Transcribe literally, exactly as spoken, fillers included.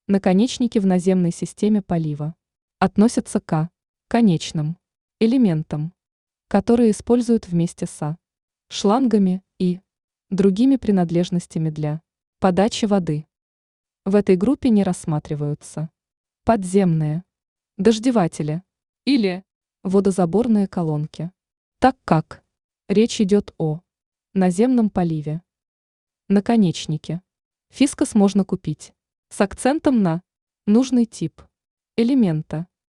Наконечники в наземной системе полива относятся к конечным элементам, которые используют вместе с шлангами и другими принадлежностями для подачи воды. В этой группе не рассматриваются подземные дождеватели или водозаборные колонки, так как речь идет о наземном поливе. Наконечники фискос можно купить с акцентом на нужный тип элемента.